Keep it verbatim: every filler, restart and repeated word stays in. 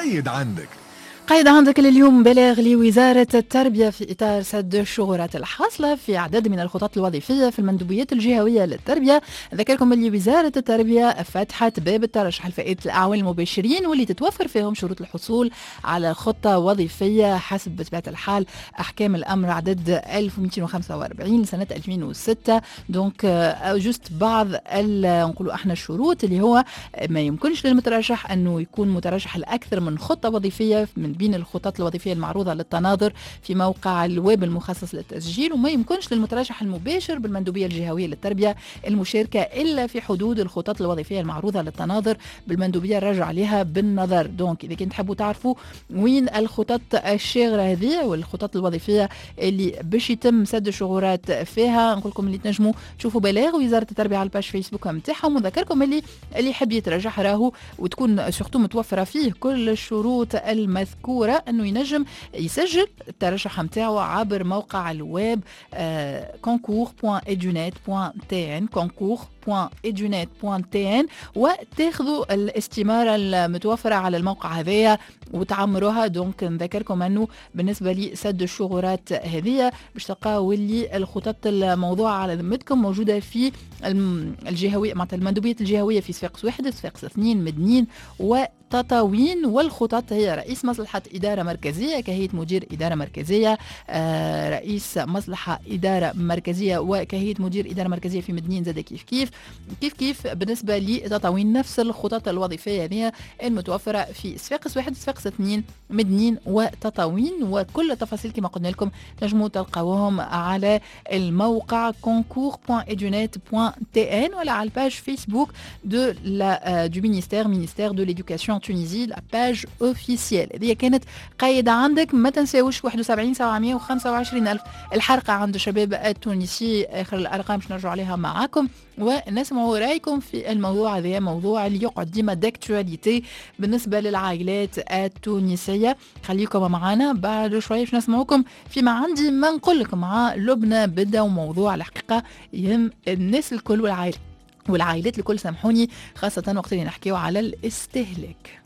قيد عندك. قيد عندك اليوم بلاغ لوزارة التربية في إطار سد الشغورات الحاصلة في عدد من الخطط الوظيفية في المندوبيات الجهوية للتربية. ذكركم اللي وزارة التربية فتحت باب الترشح لفئة الأعوان المباشرين واللي تتوفر فيهم شروط الحصول على خطة وظيفية حسب بطبيعة الحال أحكام الأمر عدد ألف ومئتين وخمسة وأربعين سنة ألفين وستة. دونك جست بعض نقولوا احنا الشروط اللي هو ما يمكنش للمترشح أنه يكون مترشح لأكثر من خطة وظيفية من بين الخطط الوظيفية المعروضة للتناظر في موقع الويب المخصص للتسجيل، وما يمكنش للمترشح المباشر بالمندوبية الجهوية للتربية المشاركة إلا في حدود الخطط الوظيفية المعروضة للتناظر بالمندوبية الراجع عليها بالنظر. دونك إذا كنت تحبوا تعرفوا وين الخطط الشاغرة هذه والخطط الوظيفية اللي باش يتم سد الشغورات فيها، نقول لكم اللي تنجموا تشوفوا بلاغ وزارة التربية على الباج فيسبوك نتاعهم، وذكركم اللي اللي يحب يترشح راهو وتكون سورتو متوفرة فيه كل الشروط المذكورة انه ينجم يسجل الترشح نتاعو عبر موقع الويب concours point edunet point t n concours point edunet point t n وتاخذوا الاستمارة المتوفرة على الموقع هذايا وتعمروها. دونك نذكركم انه بالنسبة لي سد الشغورات هذه باش تلقاو اللي الخطط الموضوعة على ذمتكم موجودة في الجهوية معناتها المندوبية الجهوية في صفاقس واحد صفاقس اثنين مدنين و تطاوين. والخطط هي رئيس مصلحة إدارة مركزية كهيئة مدير إدارة مركزية، آه رئيس مصلحة إدارة مركزية وكهيئة مدير إدارة مركزية في مدنين زاد كيف كيف كيف كيف بالنسبة لتطاوين نفس الخطط الوظيفية هذه المتوفرة في صفاقس واحد صفاقس اثنين مدنين وتطاوين. وكل التفاصيل كما قلنا لكم تنجموا تلقاوهم على الموقع concours point edunet point t n ولا على الباج فيسبوك دو لا دو مينيستير مينيستير دو ليدوكاسيون تونيزي لا باج اوفيسيال. هذه كانت قايدة عندك. ما تنساوش واحد وسبعين سبعمية وخمسة وعشرين ألف الحلقة عند الشباب التونسي. آخر الأرقام باش نرجع عليها معاكم ونسمعوا رأيكم في الموضوع هذا، موضوع اللي يقعد ديما داكتواليتي بالنسبة للعائلات التونسية. خليكم معنا بعد شوية باش نسمعوكم فيما عندي ما نقول لكم مع لبنى بدا وموضوع الحقيقة يهم الناس الكل والعائلات والعائلات الكل سامحوني، خاصة وقت اللي نحكيو على الاستهلاك.